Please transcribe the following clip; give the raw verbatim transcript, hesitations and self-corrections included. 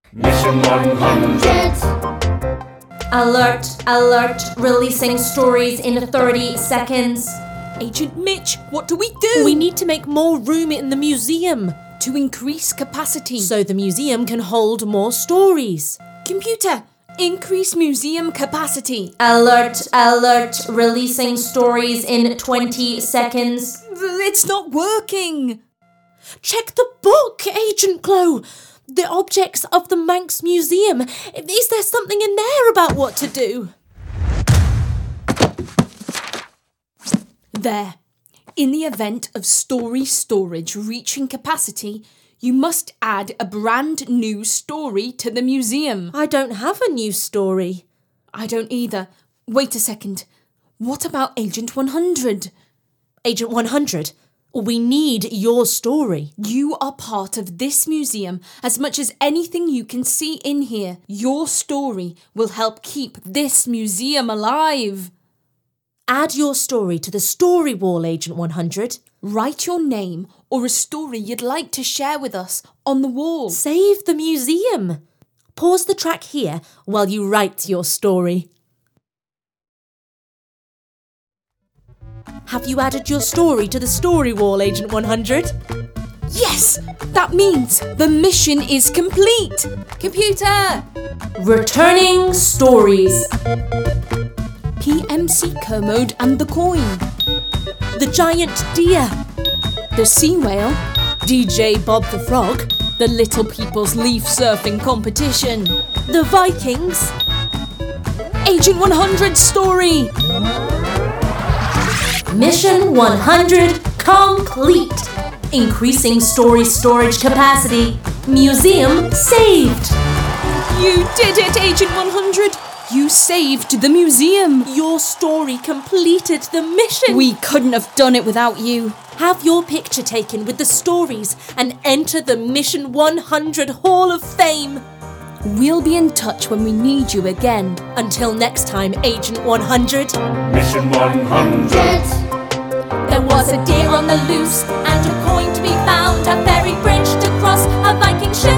Mission one hundred. Alert, alert, releasing stories in thirty seconds. Agent Mitch, what do we do? We need to make more room in the museum to increase capacity so the museum can hold more stories. Computer, increase museum capacity. Alert, alert, releasing stories in twenty seconds. It's not working. Check the book, Agent Glow. The objects of the Manx Museum. Is there something in there about what to do? There. In the event of story storage reaching capacity, you must add a brand new story to the museum. I don't have a new story. I don't either. Wait a second. What about Agent one hundred? Agent one hundred? We need your story. You are part of this museum as much as anything you can see in here. Your story will help keep this museum alive. Add your story to the story wall, Agent one hundred. Write your name or a story you'd like to share with us on the wall. Save the museum. Pause the track here while you write your story. Have you added your story to the story wall, Agent one hundred? Yes! That means the mission is complete! Computer! Returning stories. P M C Kermode and the coin. The giant deer. The sea whale. D J Bob the Frog. The Little People's Leaf Surfing Competition. The Vikings. Agent one hundred story! Mission one hundred complete. Increasing story storage capacity. Museum saved. You did it, Agent one hundred! You saved the museum! Your story completed the mission! We couldn't have done it without you. Have your picture taken with the stories and enter the Mission one hundred Hall of Fame. We'll be in touch when we need you again. Until next time, Agent one hundred. Mission one hundred. There was a deer on the loose and a coin to be found, a ferry bridge to cross, a Viking ship